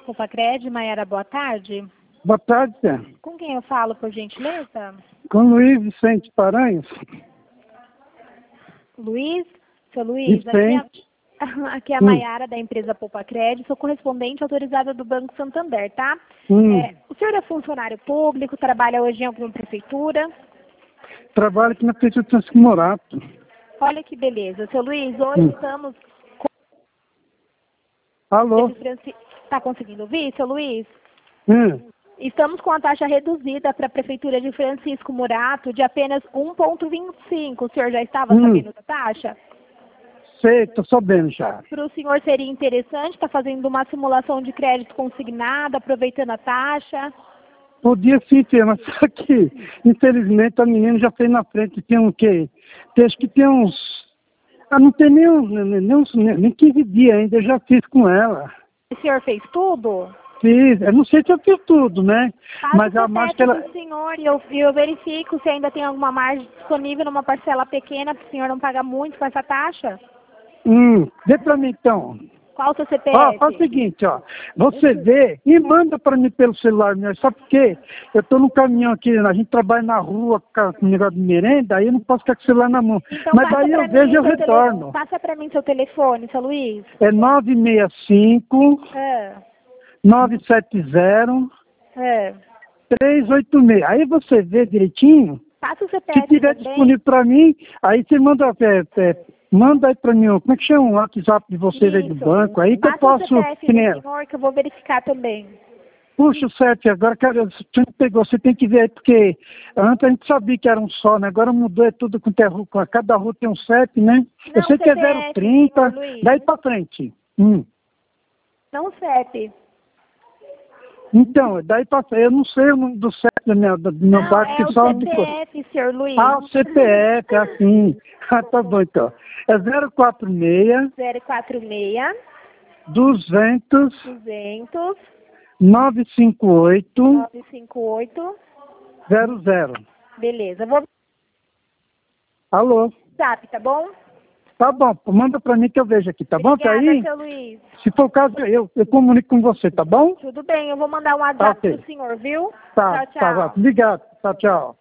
Pupacred, Maiara, boa tarde. Boa tarde, Zé. Com quem eu falo, por gentileza? Com Luiz Vicente Paranhos. Luiz? Seu Luiz, Vicente. aqui é a Maiara, da empresa Pupacred, sou correspondente autorizada do Banco Santander, tá? O senhor é funcionário público, trabalha hoje em alguma prefeitura? Trabalho aqui na Prefeitura de Francisco Morato. Olha que beleza. Seu Luiz, hoje estamos... Alô? Está conseguindo ouvir, seu Luiz? Hum. Estamos com a taxa reduzida para a Prefeitura de Francisco Morato de apenas 1,25. O senhor já estava sabendo da taxa? Sei, estou sabendo já. Para o senhor seria interessante estar fazendo uma simulação de crédito consignado, aproveitando a taxa? Podia sim ter, mas só que, infelizmente, a menina já fez na frente. Tem o quê? Acho que tem uns... não tem nem 15 dias ainda, eu já fiz com ela. O senhor fez tudo? Fiz, eu não sei se eu fiz tudo, né? Mas a margem que ela... do senhor e eu verifico se ainda tem alguma margem disponível numa parcela pequena para o senhor não pagar muito com essa taxa? Dê para mim então. Qual o seu CPF? Faz o seguinte, você vê e manda para mim pelo celular mesmo, sabe por quê? Eu estou no caminhão aqui, a gente trabalha na rua com negócio de merenda, aí eu não posso ficar com o celular na mão. Então, mas daí eu vejo e eu retorno. Passa para mim seu telefone, seu Luiz. É 965 970 386. Aí você vê direitinho. Passa o CPF se tiver também disponível para mim, aí você manda aí para mim, como é que chama o WhatsApp de vocês aí do banco, aí que eu posso... Passa o CPF do senhor que eu vou verificar também. Puxa, o CEP, agora você pegou, você tem que ver aí, porque antes a gente sabia que era um só, né? Agora mudou, é tudo com cada rua tem um CEP, né? Eu sei que é 030, daí para frente. Não o CEP. Então, daí para frente, eu não sei o nome do CEP do meu banco, que só... É o CPF, senhor Luiz. O CPF, assim. Tá bom, então. É 046... 046... 200... 958... 00. Beleza, vou... Alô? WhatsApp, tá bom? Tá bom, manda pra mim que eu vejo aqui, tá bom? Tá aí? Seu Luiz. Se for o caso, eu comunico com você, tá bom? Tudo bem, eu vou mandar um WhatsApp pro senhor, viu? Tá, tchau, tchau. Tá, obrigado. Tchau, tchau.